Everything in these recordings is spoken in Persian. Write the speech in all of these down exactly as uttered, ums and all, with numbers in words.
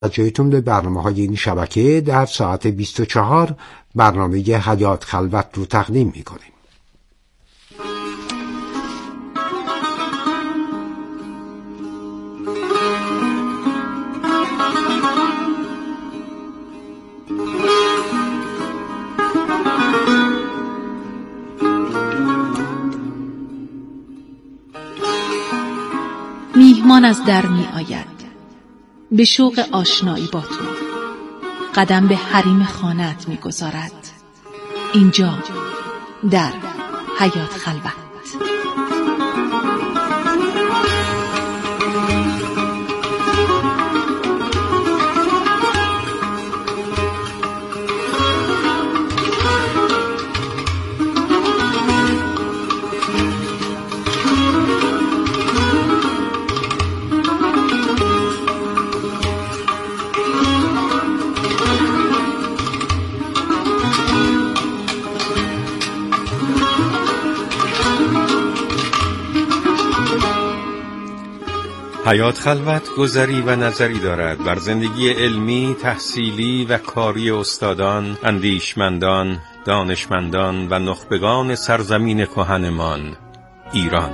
توجهتون به برنامه‌های این شبکه در ساعت بیست و چهار برنامه حیات خلوت رو تقدیم می‌کنیم. میهمان از در می آید به شوق آشنایی با تو، قدم به حریم خانه‌ات می گذارد. اینجا در حیات خلوت. حیات خلوت گذری و نظری دارد بر زندگی علمی، تحصیلی و کاری استادان، اندیشمندان، دانشمندان و نخبگان سرزمین کهنمان ایران.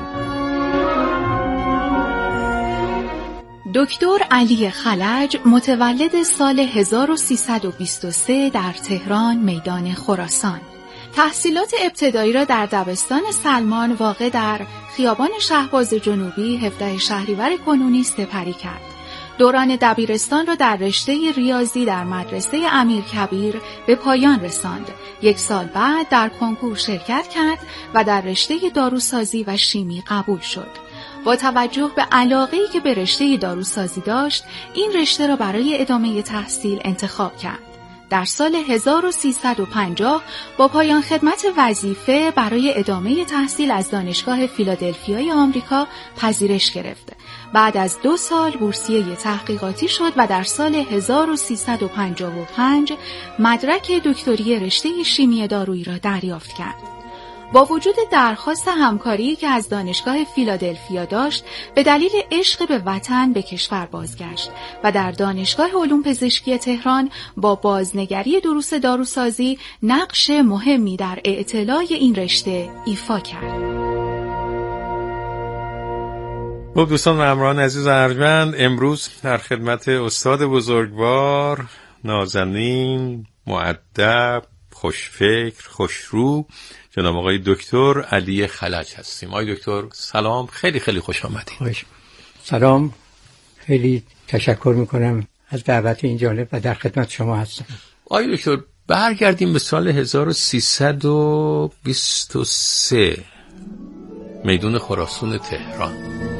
دکتر علی خلج متولد سال هزار و سیصد و بیست و سه در تهران میدان خراسان. تحصیلات ابتدایی را در دبستان سلمان واقع در خیابان شهباز جنوبی هفده شهریور کنونی سپری کرد. دوران دبیرستان را در رشته ریاضی در مدرسه امیرکبیر به پایان رساند. یک سال بعد در کنکور شرکت کرد و در رشته داروسازی و شیمی قبول شد. با توجه به علاقه‌ای که به رشته داروسازی داشت، این رشته را برای ادامه تحصیل انتخاب کرد. در سال هزار و سیصد و پنجاه با پایان خدمت وظیفه برای ادامه تحصیل از دانشگاه فیلادلفیای آمریکا پذیرش گرفت. بعد از دو سال بورسیه تحقیقاتی شد و در سال هزار و سیصد و پنجاه و پنج مدرک دکتری رشته شیمی دارویی را دریافت کرد. با وجود درخواست همکاری که از دانشگاه فیلادلفیا داشت، به دلیل عشق به وطن به کشور بازگشت و در دانشگاه علوم پزشکی تهران با بازنگری دروس داروسازی نقش مهمی در اعتلای این رشته ایفا کرد. خب دوستان و همراهان عزیز و ارجمند، امروز در خدمت استاد بزرگوار، نازنین، مؤدب، خوشفکر، خوشرو، جناب آقای دکتر علی خلج هستیم. آقای دکتر سلام، خیلی خیلی خوش آمدید. خوش. سلام، خیلی تشکر میکنم از دعوت این جالب و در خدمت شما هستم. آقای دکتر برگردیم به سال هزار و سیصد و بیست و سه، میدون خراسان تهران.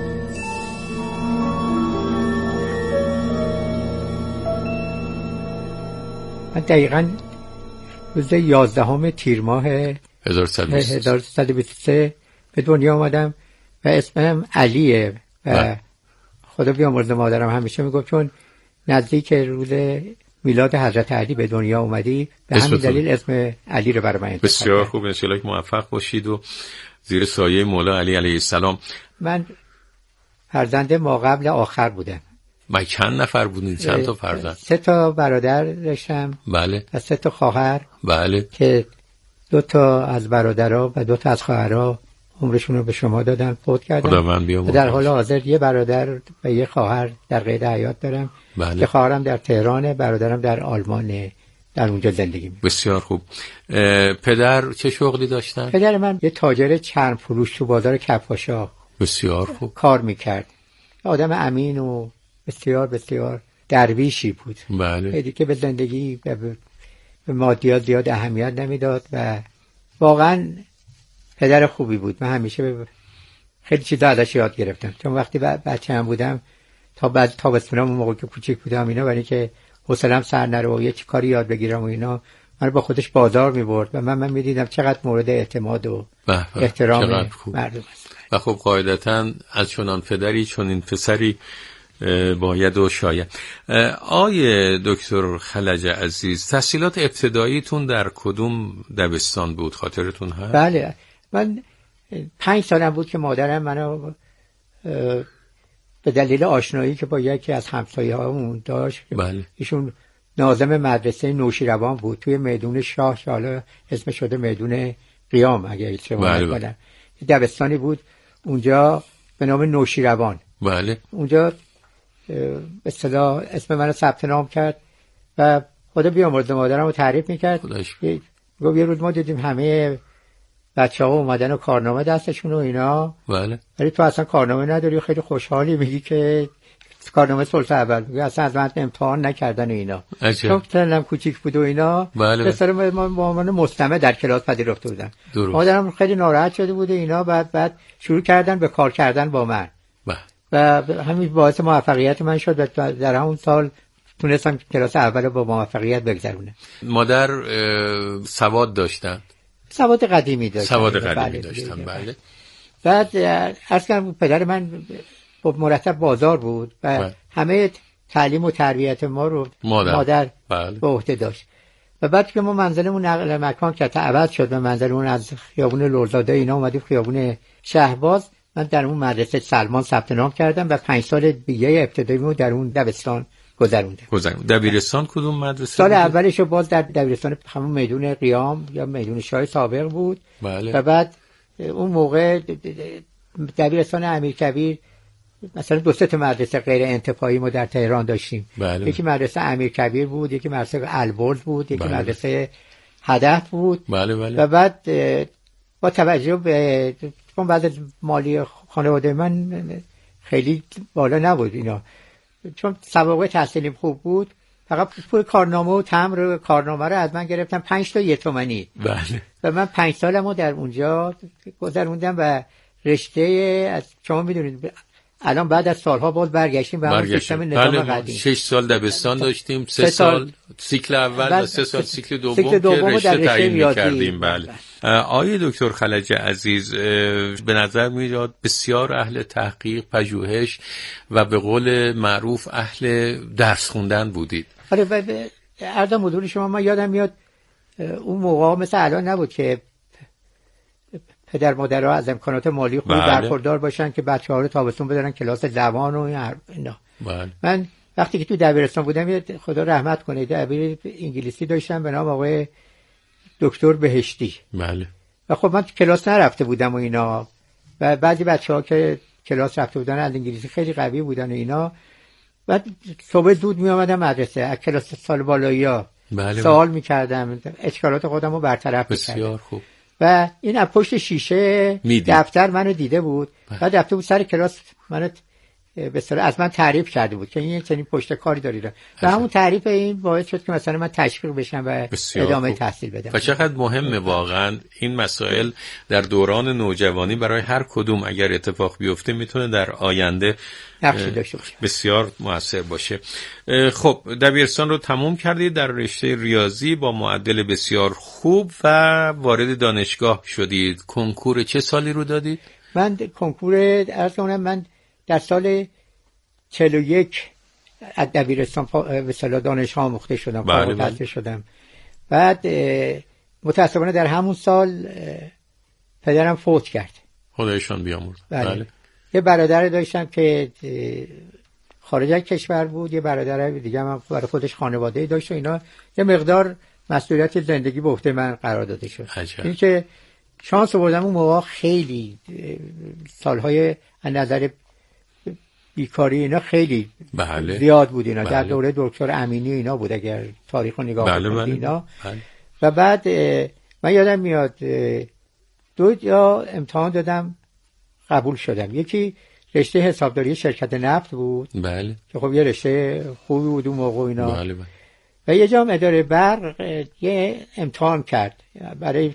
من دقیقاً روز یازدهم تیر ماه هزار و سیصد و بیست و سه به دنیا آمدم و اسمم علیه و نه. خدا بیامرزه مادرم همیشه میگفت چون نزدیک روز میلاد حضرت علی به دنیا اومدی به همین دلیل اسم علی رو برای من انتخاب. بسیار خوب، ان شاء الله موفق باشید و زیر سایه مولا علی علیه السلام. من فرزند ما قبل آخر بودم. با چند نفر بودین؟ چند تا فرزند؟ سه تا برادر داشتم. بله. و سه تا خواهر. بله. که دو تا از برادرها و دو تا از خواهرها عمرشون رو به شما دادن، فوت کردن. خدا من بیامرزه. در حال حاضر یه برادر و یه خواهر در قید حیات دارم. بله. که خواهرم در تهرانه، برادرم در آلمانه، در اونجا زندگی می‌کنه. بسیار خوب. پدر چه شغلی داشتن؟ پدر من یه تاجر چرم فروش تو بازار کفاشا بسیار خوب کار میکرد. آدم امین و بسیار بسیار درویشی بود. بله. خیلی که به زندگی و به مادیات زیاد اهمیت نمیداد و واقعا پدر خوبی بود. من همیشه خیلی چیزا ازش یاد گرفتم، چون وقتی بچه‌ام بودم تا بعد تابستونام موقعی که کوچیک بودم اینا، برای که حوصله‌ام سر نره و یه چی کاری یاد بگیرم و اینا، من با خودش بازار می‌برد و من من می‌دیدم چقدر مورد اعتماد و احترام مردم است. و خب قاعدتاً از چنان پدری چنین پسری باید و شاید. آیه دکتر خلج عزیز، تحصیلات ابتداییتون در کدوم دبستان بود خاطرتون هست؟ بله، من پنج سالم بود که مادرم منو به دلیل آشنایی که با یکی از همسایه‌هامون داشت، بله. ایشون ناظم مدرسه نوشیروان بود توی میدون شاه که حالا اسم شده میدون قیام اگه اشتباه نکنم. دبستانی بود اونجا به نام نوشیروان. بله. اونجا به اصطلاح اسم منو ثبت نام کرد و خدا بیامرزه مادرمو تعریف میکرد. گفت یه روز ما دیدیم همه بچه‌ها اومدن و کارنامه دستشون و اینا. بله. ولی تو اصلا کارنامه نداری، خیلی خوشحالی میگی که کارنامه سلطه اول، میگه اصلا از من امتحان نکردن و اینا. چون سنم کوچیک بود و اینا. بله. پسر ما با عنوان مستمع در کلاس پذیرفته بودن. مادرم خیلی ناراحت شده بود اینا، بعد بعد شروع کردن به کار کردن با من. بله. و همین باعث موفقیت من شد و در همون سال تونستم کلاس اول با موفقیت بگذرونم. مادر سواد داشتن؟ سواد قدیمی داشتن. سواد قدیمی داشتن. بله. بعد عرض کردم پدر من مرتب بازار بود و بله. همه تعلیم و تربیت ما رو مادر, مادر بله. به عهده داشت. و بعد که ما منزلمون نقل مکان کرد، عوض شد و منزلمون از خیابون لرزاده اینا اومدیم خیابون شهباز. من در اون مدرسه سلمان ثبت نام کردم و پنج سال دیگه ابتداییمو در اون دبستان گذروندم. گذروندم. دبیرستان کدوم مدرسه؟ سال بوده؟ اولشو باز در دبیرستان همون میدون قیام یا میدون شاه سابق بود. بله. و بعد اون موقع دبیرستان امیرکبیر مثلا دو سه تا مدرسه غیر انتفاعی ما در تهران داشتیم. بله. یکی مدرسه امیرکبیر بود، یکی مدرسه البرز بود، یکی بله. مدرسه هدف بود. بله بله. و بعد با توجه به چون بعد مالی خانواده من خیلی بالا نبود اینا، چون سوابق تحصیلیم خوب بود، فقط پول کارنامه و تمبر کارنامه رو از من گرفتن پنج تا یک تومانی. بله. و من پنج سالمو در اونجا گذروندم و رشته از شما میدونید الان بعد از سالها باز برگشتیم به همون سیستم نظام قدیم. شش سال دبستان داشتیم، سه, سه سال, سال سیکل اول و سه سال سیکل دوم, سیکل دوم که رشته تعیین می‌کردیم. بله. آقای دکتر خلج عزیز، به نظر میاد بسیار اهل تحقیق، پژوهش و به قول معروف اهل درس خوندن بودید. آره، و عرضم حضور شما، ما یادم میاد اون موقع مثل الان نبود که پدر مادرها از امکانات مالی خوب برخوردار باشن که بچه‌ها رو تابستون بدارن کلاس زبان و اینا. بله. من وقتی که تو دبیرستان بودم، خدا رحمت کنه، دبیر انگلیسی داشتم به نام آقای دکتر بهشتی. بله. و خب من کلاس نرفته بودم و اینا، و بعضی بچه‌ها که کلاس رفته بودن از انگلیسی خیلی قوی بودن و اینا، بعد صبح زود می اومدم مدرسه، از کلاس سال بالایی‌ها بله سوال می‌کردم، اشکالات خودم رو برطرف می‌کردم. بسیار خوب. و این از پشت شیشه میدی. دفتر منو دیده بود. بعد رفته بود سر کلاس منو به اصطلاح از من تعریف کرده بود که این چنین پشت کاری دارید و همون تعریف این باعث شد که مثلا من تشویق بشم و ادامه خوب. تحصیل بدم. و چقدر مهمه واقعا این مسائل در دوران نوجوانی برای هر کدوم اگر اتفاق بیفته میتونه در آینده نقشی داشته باشه، بسیار موثر باشه. خب دبیرستان رو تموم کردید در رشته ریاضی با معدل بسیار خوب و وارد دانشگاه شدید. کنکور چه سالی رو دادید؟ من کنکور عرض کنم من در سال چهل و یک از دبیرستان به اصطلاح دانش آموخته شدم، فارغ التحصیل شدم. بعد متأسفانه در همون سال پدرم فوت کرد. خدایشان بیامرزه. بله. بله. یه برادر داشتم که خارج از کشور بود، یه برادر دیگه هم برای خودش خانواده‌ای داشت و اینا، یه مقدار مسئولیت زندگی به عهده من قرار داده شد. این که شانس آوردم اون موقع خیلی سالهای از نظر بیکاری اینا خیلی بله. زیاد بود اینا. بله. در دوره دکتر امینی اینا بود اگر تاریخ رو نگاه بله کنید بله. اینا. بله. و بعد من یادم میاد دو جا امتحان دادم قبول شدم. یکی رشته حسابداری شرکت نفت بود. بله. که خب یه رشته خوبی بود اون موقع اینا. بله بله. و یه جا اداره برق یه امتحان کرد برای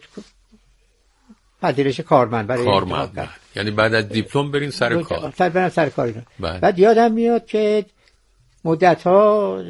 پذیرش کارمند، برای کارمند، یعنی بعد از دیپلم برین سر کار. سر برم سر کار اینا. بله. بعد یادم میاد که مدت ها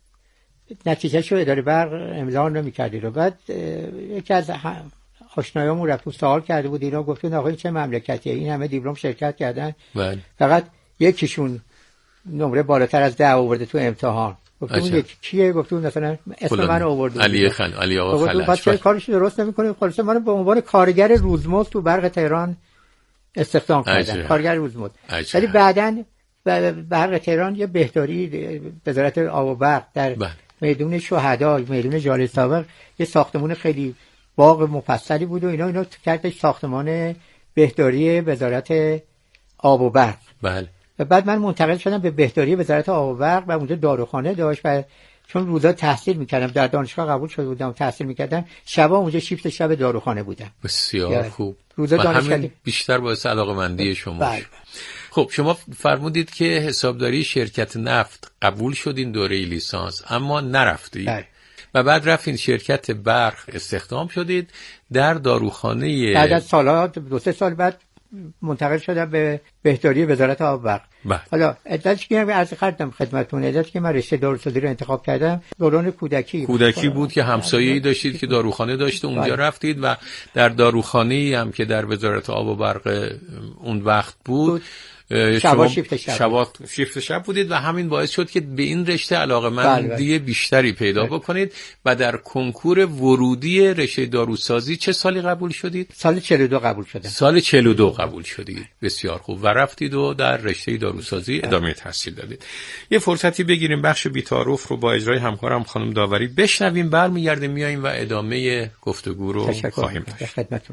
نتیجه شو اداره برق امضا نمی‌کردی رو. بعد یکی از آشنایامون رفت سوال کرده بود اینا، گفتن آقا این چه مملکتیه، این همه دیپلم شرکت کردن بله. فقط یکیشون نمره بالاتر از ده آورده تو امتحان. گفتم اون یکی کیه؟ گفتم مثلا اسم من آورده علی خان علی آقا خلج. بعد چه کارش درست نمی‌کنه؟ خلاص من به عنوان کارگر روزمزد تو برق تهران استخدام کردن، کارگر روزمزد. ولی بعدن برق تهران یه بهداری وزارت آب و برق در بله. میدون شهدا، میدون جاله سابق یه ساختمان خیلی باغ مفصلی بود و اینا اینا کردش ساختمان بهداری وزارت آب و برق. بله. و بعد من منتقل شدم به بهداری وزارت آب و برق و اونجا داروخانه داشت و چون روزا تحصیل میکردم در دانشگاه قبول شده بودم تحصیل میکردم شبا اونجا شیفت شب داروخانه بودم. بسیار خوب. روزا دانشگاه همین بیشتر باعث علاقه‌مندی شما بله. شد. خب شما فرمودید که حسابداری شرکت نفت قبول شدین دوره لیسانس اما نرفتید بله. و بعد رفتین شرکت برق استخدام شدید در داروخانه. بعد از سالات دو سه سال بعد منتقل شدم به بهداری وزارت آب و برق. بله. حالا علتش که من عرض کردم خدمتتون، علتش که من رشته داروسازی رو انتخاب کردم دوران کودکی کودکی بود که همسایه‌ای داشتید که داروخانه داشته، اونجا بله. رفتید و در داروخانه‌ای هم که در وزارت آب و برق اون وقت بود, بود. شبا شیفت شب شبا شیفت شب بودید و همین باعث شد که به این رشته علاقه‌مندی بله بله. بیشتری پیدا بله. بکنید و در کنکور ورودی رشته داروسازی چه سالی قبول شدید؟ سال چهل و دو قبول شدم. سال چهل و دو قبول شدید. بسیار خوب. و رفتید و در رشته داروسازی ادامه تحصیل دادید. یه فرصتی بگیریم بخش بی‌تعارف رو با اجرای همکارم خانم داوری بشنویم، برمیگردیم میایم و ادامه گفتگو رو خواهیم داشت. خدمتتون.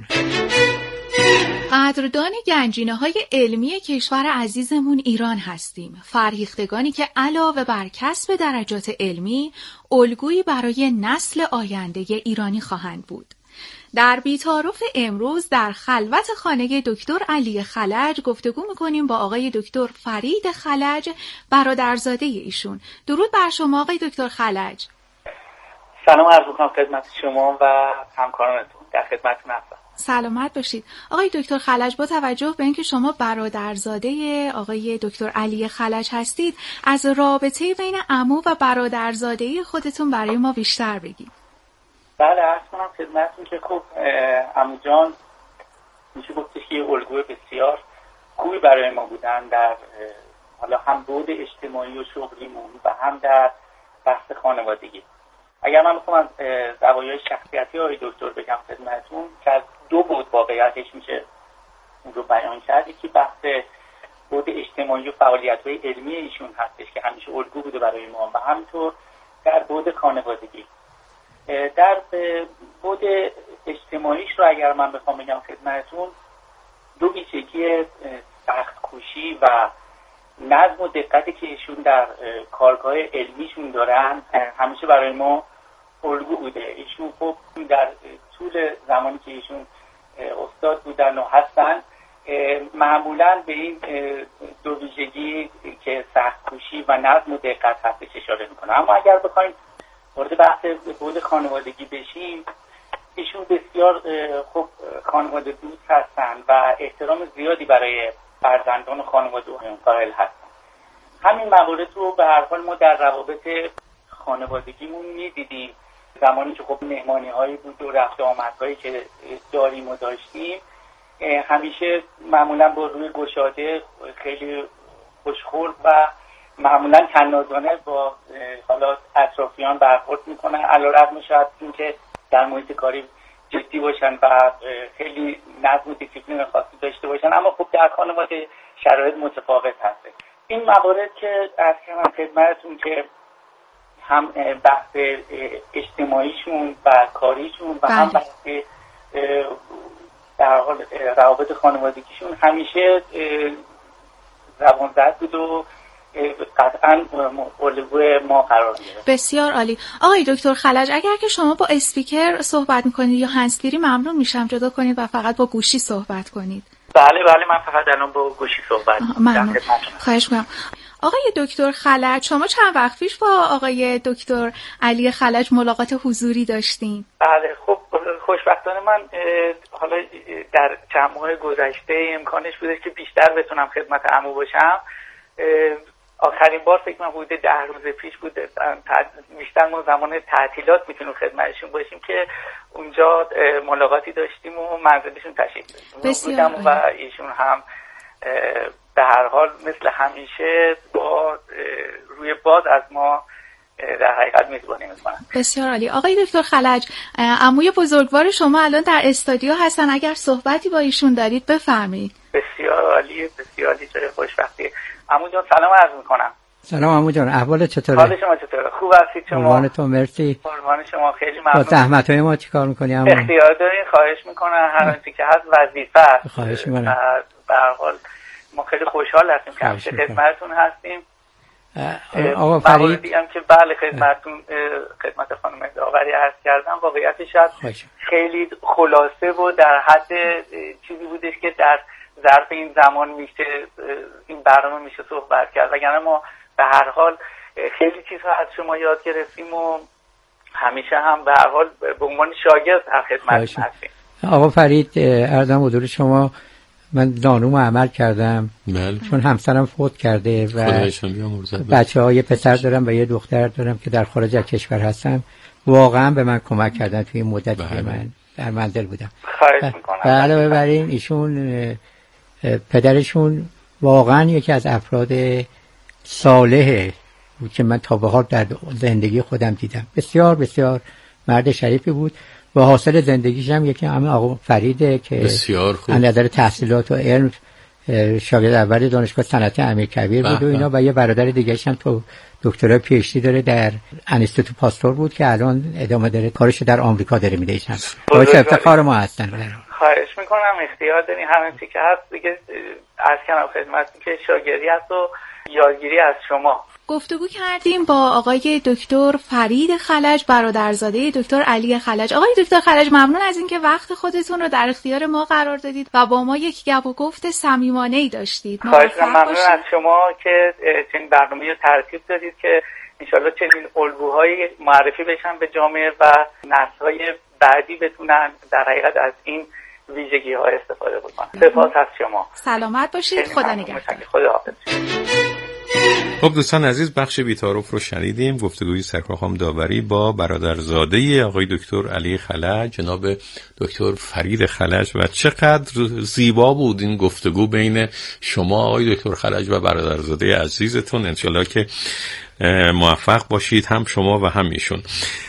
قدردان گنجینه‌های علمی کشور عزیزمون ایران هستیم، فرهیختگانی که علاوه بر کسب درجات علمی، الگویی برای نسل آینده ایرانی خواهند بود. در بی‌تعارف امروز در خلوت خانه دکتر علی خلج گفتگو می‌کنیم با آقای دکتر فرید خلج، برادرزاده ایشون. درود بر شما آقای دکتر خلج. سلام عرض می‌کنم خدمت شما و همکارانتون. در خدمتتون هستم. سلامت باشید. آقای دکتر خلج، با توجه به اینکه شما برادرزاده آقای دکتر علی خلج هستید، از رابطه بین عمو و برادرزاده خودتون برای ما بیشتر بگید. بله، عرض کنم خدمتتون که خب عمو جان میشه گفتش که الگوی بسیار خوبی برای ما بودن در حالا هم بعد اجتماعی و شغلیمون و هم در بحث خانوادگی. اگر من بخوام از زوایای شخصیتی آقای دکتر بگم خدمتتون که از دو بود واقعیتش میشه اون رو بیان کرد. یکی بحث بعد اجتماعی و فعالیت‌های علمی ایشون هستش که همیشه الگو بوده برای ما و همینطور در بعد خانوادگی. در بعد اجتماعیش رو اگر من بخوام بگم خدمتتون، دو ویژگی سخت کوشی و نظم و دقتی که ایشون در کارگاه علمیشون دارن همیشه برای ما الگو بوده. ایشون خب در طول زمانی که ایشون استاد بودن و هستن معمولا به این دو ویژگی که سخت کوشی و نظم و دقت هستش اشاره میکنه. اما اگر بخوایم وارد بحث بود خانوادگی بشیم، ایشون بسیار خب خانواده دوست هستن و احترام زیادی برای فرزندان و خانواده قائل هستن. همین موارد رو به هر حال ما در روابط خانوادگیمون می‌دیدیم. زمانی که خب مهمانی‌هایی بود و رفت آمدهایی که داریم و داشتیم، همیشه معمولا با روی گشاده خیلی خوشخلق و معمولا تنازانه با حالا اطرافیان برخورد میکنن، علیرغم شاید اینکه در محیط کاری جدی باشن و خیلی نظم و دیسیپلین خاصی داشته باشن، اما خب در خانواده شرایط متفاوت هست. این موارد که از کردم خدمتتون که هم بحث اجتماعیشون و کاریشون و هم بحث در حال روابط خانوادگیشون همیشه زبان زد بود و قطعا الگوی ما قرار گرفت. بسیار عالی. آقای دکتر خلج، اگر که شما با اسپیکر صحبت میکنید یا هندزفری ممنون میشم جدا کنید و فقط با گوشی صحبت کنید. بله بله، من فقط الان با گوشی صحبت میکنم. خواهش میکنم. آقای دکتر خلج، شما چند وقت پیش با آقای دکتر علی خلج ملاقات حضوری داشتین؟ بله، خب خوشبختانه من حالا در چند ماه گذشته امکانش بوده که بیشتر بتونم خدمت عمو باشم. آخرین بار فکر من حدود ده روز پیش بوده. بیشتر ما زمان تعطیلات میتونیم خدمتشون باشیم که اونجا ملاقاتی داشتیم و منزلشون تشریف بودم و ایشون هم به هر حال مثل همیشه با روی باز از ما در حقیقت میزبانی میکنن. بسیار عالی. آقای دکتر خلج، عموی بزرگوار شما الان در استودیو هستن، اگر صحبتی با ایشون دارید بفرمایید. بسیار عالی، بسیار عالی، چه خوشبختی. عمو جان سلام عرض میکنم. سلام عمو جان، احوال چطوره؟ حال شما چطوره؟ خوب هستید شما؟ قربان تو، مرسی. قربان شما، خیلی ممنون. با زحمت‌های ما چیکار می‌کنی عمو؟ اختیار دارین، خواهش میکنم. هر آنچه که هست وظیفه است. خواهش میکنم. به هر حال ما خیلی خوشحال هستیم که همیشه خدمتتون هستیم. آقا فرید دیدم که بله خدمتتون خدمت خانم داوری عرض کردم. واقعیتش خیلی خلاصه و در حد چیزی بودش که در ظرف این زمان میشه این برنامه میشه صحبت کرد، وگرنه ما به هر حال خیلی چیزها از شما یاد گرفتیم و همیشه هم به هر حال به عنوان شاگرد در خدمتتون هستیم. آقا فرید عرضم حضور شما، من دانوم عمل کردم بله. چون همسرم فوت کرده و بچه های پسر دارم و یه دختر دارم که در خارج از کشور هستم. واقعا به من کمک کردن توی این مدتی که من در منزل بودم. خواهش میکنم. و علاوه بر این ایشون پدرشون واقعا یکی از افراد صالحه که من تا به حال در زندگی خودم دیدم. بسیار بسیار مرد شریفی بود و حاصل زندگیش هم یکی همین آقا فریده که بسیار خوب از نظر تحصیلات و علم شاگرد اول دانشگاه صنعتی امیرکبیر بود و اینا، و یه برادر دیگه‌ش هم تو دکترا پی اچ دی داره در انستیتو پاستور بود که الان ادامه داره کارش در آمریکا داره میده. ایشون باعث افتخار ما هستن. خواهش میکنم. اختیار دارین. همین چیزی که هست دیگه از کنم خدمتتون که شاگردی هست و یادگیری از شما. گفتگو کردیم با آقای دکتر فرید خلج، برادرزاده دکتر علی خلج. آقای دکتر خلج، ممنون از اینکه وقت خودتون رو در اختیار ما قرار دادید و با ما یک گپ و گفت صمیمانه‌ای داشتید. خواهش می‌کنم. ممنون از شما که چنین برنامه‌ای رو ترتیب دادید که انشالله چنین الگوهایی معرفی بشن به جامعه و نسل‌های بعدی بتونن در حقیقت از این ویژگی‌ها استفاده بکنن. سپاس از شما. سلامت باشید. خدا نگهدار. خدا حافظ. خب دوستان عزیز، بخش بی‌تعارف رو شنیدیم. گفتگوی سرکارخانم داوری با برادرزاده آقای دکتر علی خلج، جناب دکتر فرید خلج، و چقدر زیبا بود این گفتگو بین شما آقای دکتر خلج و برادرزاده عزیزتون. انشالله که موفق باشید، هم شما و هم ایشون.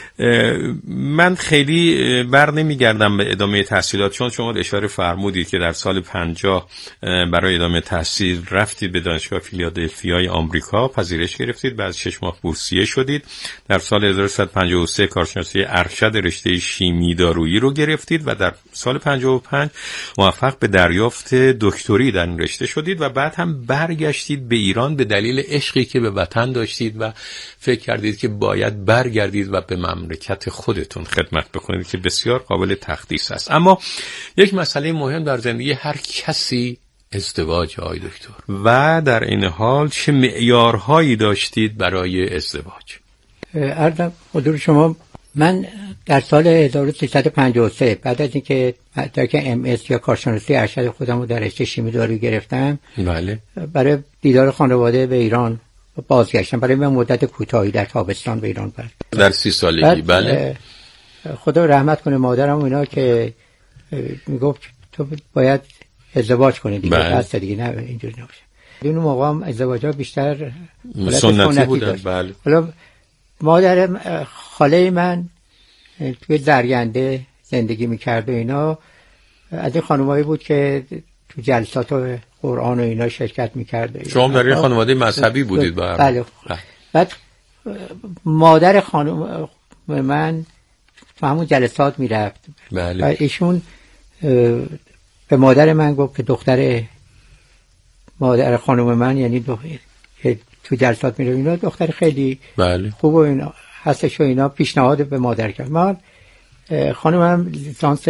من خیلی بر نمیگردم به ادامه تحصیلات، چون شما اشاره فرمودید که در سال پنجاه برای ادامه تحصیل رفتید به دانشگاه فیلادلفیای آمریکا، پذیرش گرفتید، بعد شش ماه بورسیه شدید. در سال هزار و سیصد و پنجاه و سه کارشناسی ارشد رشته شیمی دارویی رو گرفتید و در سال پنجاه و پنج موفق به دریافت دکتری در این رشته شدید و بعد هم برگشتید به ایران به دلیل عشقی که به وطن داشتید و فکر کردید که باید برگردید و به مملکت خودتون خدمت بکنید که بسیار قابل تقدیس است. اما یک مسئله مهم در زندگی هر کسی ازدواج آقای دکتر، و در این حال چه معیارهایی داشتید برای ازدواج؟ عرضم حضور شما، من در سال هزار و سیصد و پنجاه و سه بعد از اینکه مدرک ام اس یا کارشناسی ارشد خودم رو در رشته شیمی دارویی گرفتم، بله، برای دیدار خانواده به ایران بازگشتم. برای من مدت کوتاهی در تابستان به ایران برد در سی سالگی. بله، خدا رحمت کنه مادرم اینا که میگفت تو باید ازدواج کنی دیگه، بس دیگه نه اینجوری نباشه. اون موقع هم ازدواج‌ها بیشتر سنتی بودن. بله. حالا مادر خاله من توی درگنده زندگی میکرد و اینا، از این خانمایی بود که تو جلسات و قرآن و اینا شرکت میکرد. شما در این خانواده مذهبی بودید؟ بله. بله. بعد مادر خانم من تو همون جلسات میرفت. بله. و ایشون به مادر من گفت که دختر مادر خانم من، یعنی که تو جلسات میره اینا، دختر خیلی بله. خوب و اینا هستش و اینا، پیشنهاد به مادر کرد. من خانمم لیسانس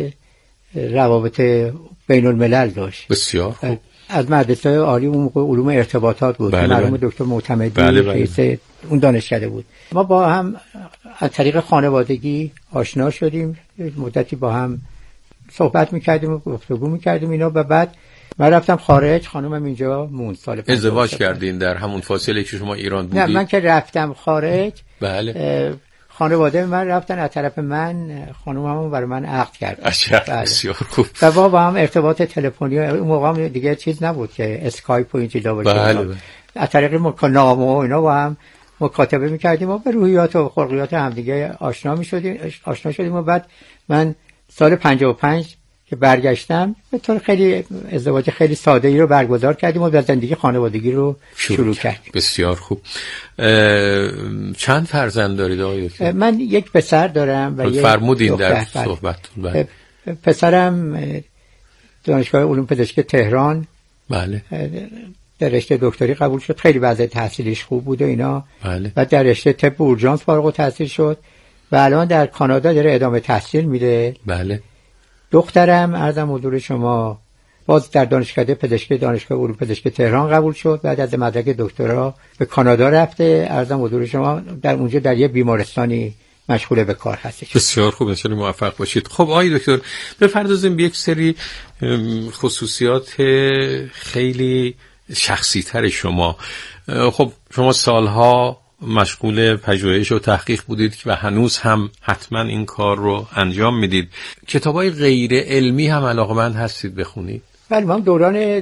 روابط بین الملل داشت. بسیار خوب. از مدرسه عالی اون موقع علوم ارتباطات بود. بله مرحوم بله. دکتر معتمدی بله بله. رئیس اون دانشکده بود. ما با هم از طریق خانوادگی آشنا شدیم، مدتی با هم صحبت میکردیم و گفتگو میکردیم اینا، و بعد من رفتم خارج، خانومم اینجا موند. سال ازدواج کردین در همون فاصله که شما ایران بودید؟ نه، من که رفتم خارج بله خانواده من رفتن از طرف من، خانومم برای من عقد کرد. بله. بسیار خوب. و با با هم ارتباط تلفنی، اون موقع هم دیگه چیز نبود که اسکایپ و این چیزا باشه. بله بله. از طریق مکالمه و اینا با هم مکاتبه می‌کردیم و به روحیات و خلقیات هم دیگه آشنا می‌شدیم، آشنا شدیم. و بعد من سال پنجاه و پنج که برگشتم به طور خیلی ازدواج خیلی ساده ای رو برگزار کردیم و زندگی خانوادگی رو شروع, شروع کردیم. بسیار خوب. چند فرزند دارید آقای دکتر؟ من یک پسر دارم و یک فرمودین در صحبتتون. پسرم دانشگاه علوم پزشکی تهران بله در رشته دکتری قبول شد، خیلی وضع تحصیلیش خوب بود و اینا. بله. و در رشته طب اورژانس فارغ التحصیل شد و الان در کانادا داره ادامه تحصیل میده. بله. دخترم عرضم حضور شما باز در دانشکده پزشکی دانشگاه علوم پزشکی تهران قبول شد، بعد از مدرک دکترا به کانادا رفته. عرضم حضور شما در اونجا در یه بیمارستانی مشغول به کار هستش. بسیار خوب، ان موفق باشید. خب آقای دکتر بپردازیم به یک سری خصوصیات خیلی شخصی تر شما. خب شما سالها مشغول پژوهش و تحقیق بودید و هنوز هم حتما این کار رو انجام میدید. کتابای غیر علمی هم علاقمند هستید بخونید؟ بله، من دوران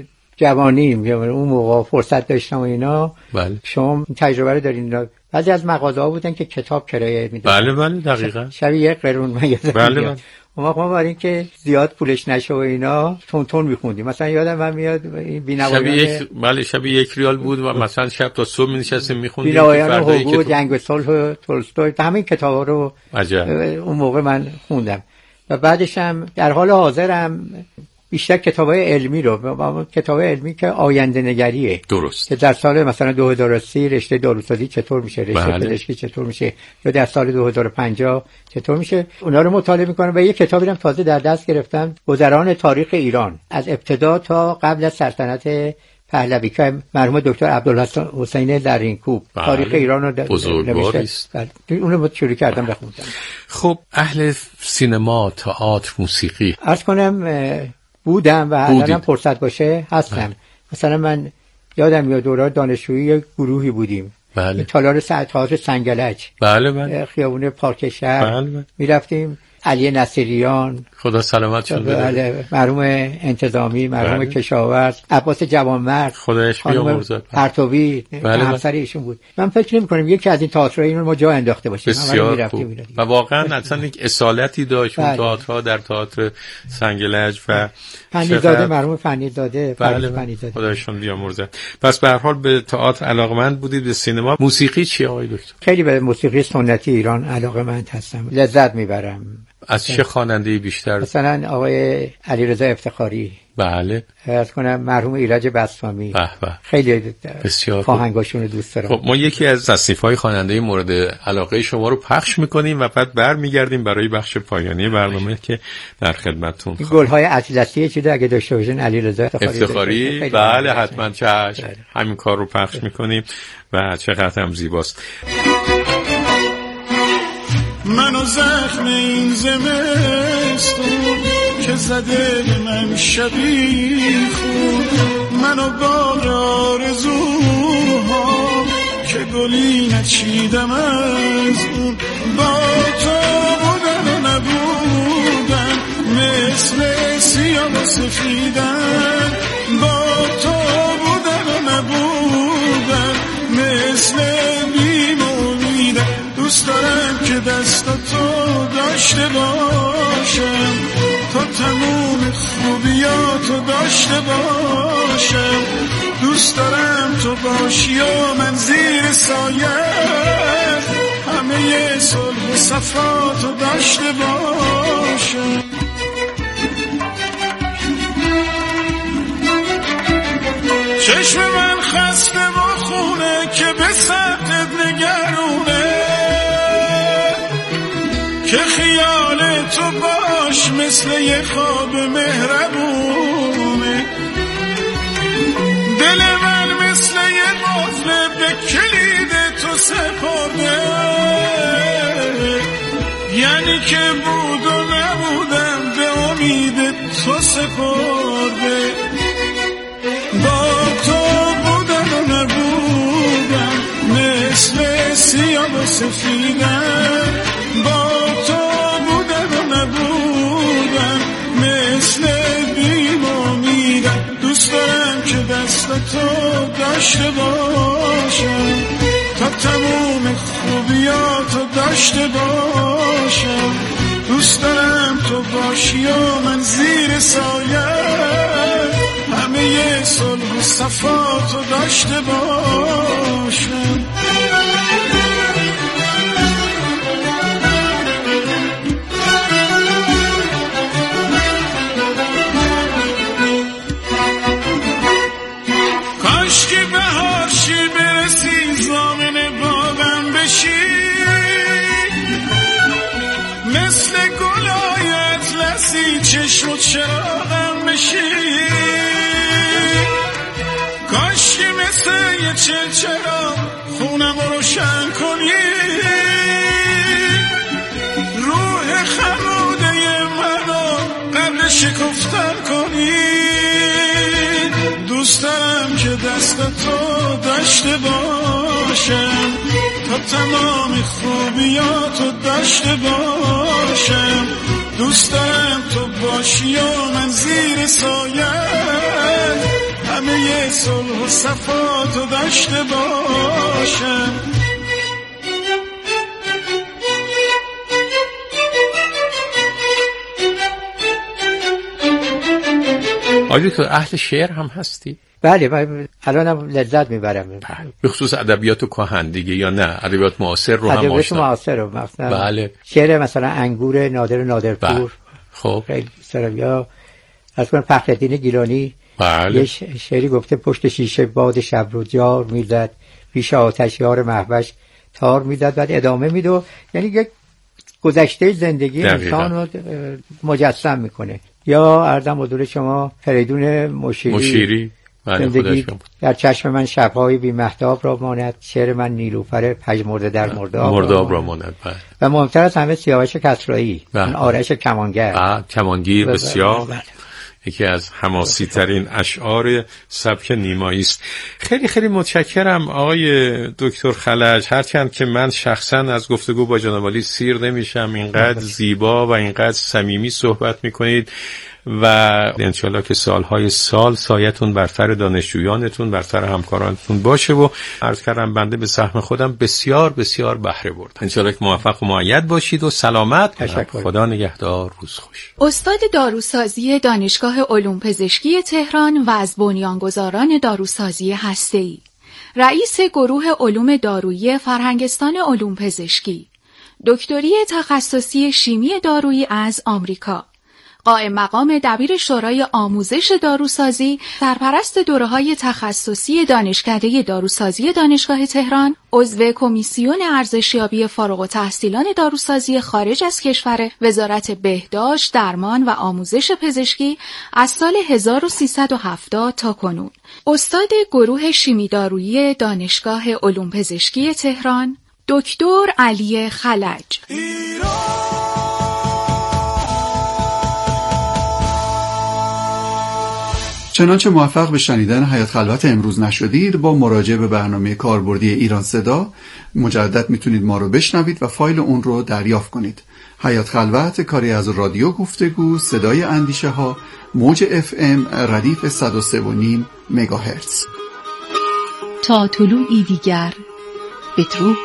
جوانیم یا اون موقع فرصت داشتم و اینا. بله. شما تجربه رو دارین. بعضی از مغازه ها بودن که کتاب کرایه میدادن. بله بله دقیقاً. شبیه یک قرون من یادم بله بله. ما ما برای اینکه زیاد پولش نشه و اینا تون تون میخوندیم. مثلا یادم من میاد بی‌نوایان یک بله شبیه یک ریال بود و مثلا شب تا صبح می‌نشستیم می‌خوندیم. بی‌نوایان هوگو، جنگ و صلح و تولستوی، همین کتابا رو عجب. اون موقع من خوندم. و بعدش هم در حال حاضرم بیشتر کتابای علمی رو، کتابای علمی که آینده نگریه. درست. که در سال مثلا دو هزار و سی رشته داروسازی چطور میشه، رشته بله. پزشکی چطور میشه، یا در سال دو هزار و پنجاه چطور میشه، اونا رو مطالعه میکنم. و یه کتابی هم تازه در دست گرفتم، گذران تاریخ ایران از ابتدا تا قبل از سلطنت پهلوی که مرحوم دکتر عبدالحسین زرینکوب بله. تاریخ ایران رو بزرگواری است. بله. اون رو شروع کردم بخوندم. خب اهل سینما، تئاتر، موسیقی عرض کنم بودم و الانم فرصت باشه هستم. بله. مثلا من یادم میاد دوران دانشجویی گروهی بودیم. بله. تالار ساعت سنگلج. بله بله. خیابون پارک شهر. بله بله. میرفتیم. علی نصیریان خدا سلامتشون بده. بله. مرحوم انتظامی، مرحوم بله. کشاورز، عباس جوانمرد، خدایش بیامرزد. پرتوی، بله همسر ایشون بود. من فکر نمی‌کنم یکی از این تئاترها اینو ما جا انداخته باشیم. بسیار خوب. و واقعا اصلا یک اصالتی داشت اون تئاترها در تئاتر سنگلج و فنیزاده، مرحوم فنیزاده، بله فنیزاده. خدایشون بیامرزد. پس به هر حال به تئاتر علاقمند بودید، به سینما. موسیقی چی آقای دکتر؟ خیلی به موسیقی سنتی ایران علاقمند هستم. لذت میبرم. از چه خواننده بیشتر؟ مثلا آقای علیرضا افتخاری. بله. عرض کنم مرحوم ایرج بسطامی. به به. خیلی بسیار آهنگاشون رو دوست دارم. خب ما یکی از تصنیف‌های خواننده مورد علاقه شما رو پخش می‌کنیم و بعد برمیگردیم برای بخش پایانی برنامه که در خدمتتون خواهیم. گل‌های اطلسی چیزی اگه داشته باشین علیرضا افتخاری. افتخاری بله حتما چشم. همین کار رو پخش می‌کنیم و چقدر هم زیباست. منو زخم این زمستون که زده من شبیه خود، منو بار آرزوها که گلی نچیدم از اون، با تو بودن و نبودن مثل سیاه و سفیدن، با تو بودن و نبودن مثل بیم و امیدن. دوست دارم که دستاتو داشته باشم تا تموم خوبیاتو داشته باشم. دوست دارم تو باشی و من زیر سایه همه صلح و صفاتو داشته باشم. چشم من خسته و خونه که به سبتت نگرونه، که خیال تو باش مثل یه خواب مهربونه. دل من مثل یه قفل به کلید تو سپرده، یعنی که بود و نبودم به امید تو سپرده. با تو بودن و نبودم مثل سیاه و سفیدن، با تو بودن و نبودن مثل بیم و امیدن. دوست دارم که دستاتو داشته باشم تا تموم خوبیاتو داشته باشم. دوست دارم تو باشی و من زیر سایه همه صلح و صفا تو داشته باشم. کاش که بهار شی برسی زامن باغم بشی مثل گلای اطلسی چشم و چراغم بشی کاش که مثل یه چلچرا خونم رو روشن کنی روح خموده منو قبل شکفتن کنی دوست دارم که دست تو داشته باشم تا تمام خوبیاتو داشته باشم دوست دارم تو باشی و من زیر سایت همه صلح و صفاتو داشته باشم. آیا تو اهل شعر هم هستی؟ بله بله الانم لذت میبرم به خصوص ادبیات کهن دیگه یا نه ادبیات معاصر رو هم ادبیات آشنا؟ معاصر رو مثلا بله شعر مثلا انگور نادر نادرپور بله. خب خیلی سرم یا از من فخرالدین گیلانی بله یه شعری گفته پشت شیشه باد شب رو جار میزد پیش آتش یار مهوش تار میزد بعد ادامه میده و یعنی یک گذشته زندگی دقیقا. انسان رو مجسم میکنه. یا عرضم حضور شما فریدون مشیری, مشیری. زندگی در چشم من شب‌های بی مهتاب را ماند شعر من نیلوفر پژمرده در مرداب, مرداب را ماند بله. و مهمتر از همه سیاوش کسرایی بله. آرش کمانگر بله. کمانگیر بسیار بله. یکی از حماسی ترین اشعار سبک نیمایی است. خیلی خیلی متشکرم آقای دکتر خلج، هرچند که من شخصا از گفتگو با جناب عالی سیر نمیشم، اینقدر زیبا و اینقدر صمیمی صحبت میکنید و انشالله که سالهای سال سایتون بر سر دانشجویانتون بر سر همکارانتون باشه و عرض کردم بنده به سهم خودم بسیار بسیار بهره بردم. انشالله که موفق و مؤید باشید و سلامت. خدا نگهدار، روز خوش. استاد داروسازی دانشگاه علوم پزشکی تهران و از بنیانگذاران داروسازی هسته‌ای، رئیس گروه علوم دارویی فرهنگستان علوم پزشکی، دکتری تخصصی شیمی دارویی از آمریکا، قائم مقام دبیر شورای آموزش داروسازی، سرپرست دوره‌های تخصصی دانشکده داروسازی دانشگاه تهران، عضو کمیسیون ارزشیابی فارغ التحصیلان داروسازی خارج از کشور وزارت بهداشت، درمان و آموزش پزشکی از سال هزار و سیصد و هفتاد تا کنون. استاد گروه شیمی دارویی دانشگاه علوم پزشکی تهران، دکتر علی خلج. چنانچه موفق به شنیدن حیات خلوت امروز نشدید، با مراجعه به برنامه کاربردی ایران صدا مجدد میتونید ما رو بشنوید و فایل اون رو دریافت کنید. حیات خلوت کاری از رادیو گفتگو صدای اندیشه ها، موج اف ام ردیف صد و سه و نیم مگاهرتز. تا طلوعی دیگر بدرود.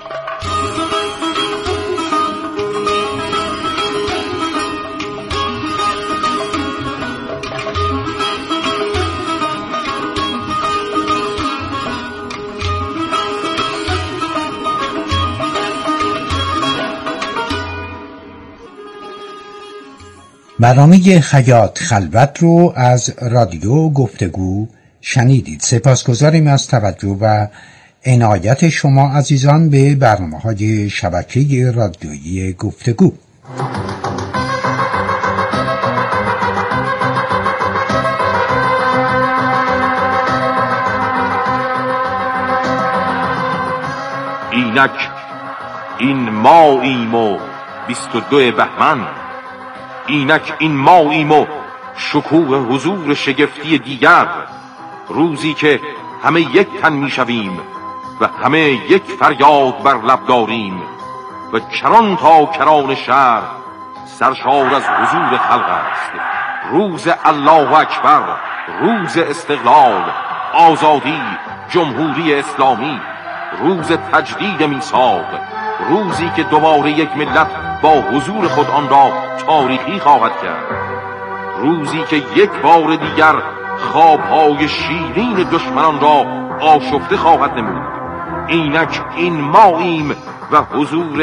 برنامه حیات خلوت رو از رادیو گفتگو شنیدید. سپاسگزاریم از توجه و عنایت شما عزیزان به برنامه‌های شبکه رادیویی گفتگو. اینک این ماییم و بیست و دو بهمن، اینک این ماییم و شکوه حضور شگفتی دیگر، روزی که همه یک تن می شویم و همه یک فریاد بر لب داریم و کران تا کران شهر سرشار از حضور خلق است. روز الله اکبر، روز استقلال، آزادی، جمهوری اسلامی، روز تجدید میثاق، روزی که دوباره یک ملت با حضور خود آن را تاریخی خواهد کرد. روزی که یک بار دیگر خوابهای شیرین دشمنان را آشفته خواهد نمود. اینک این ماییم و حضور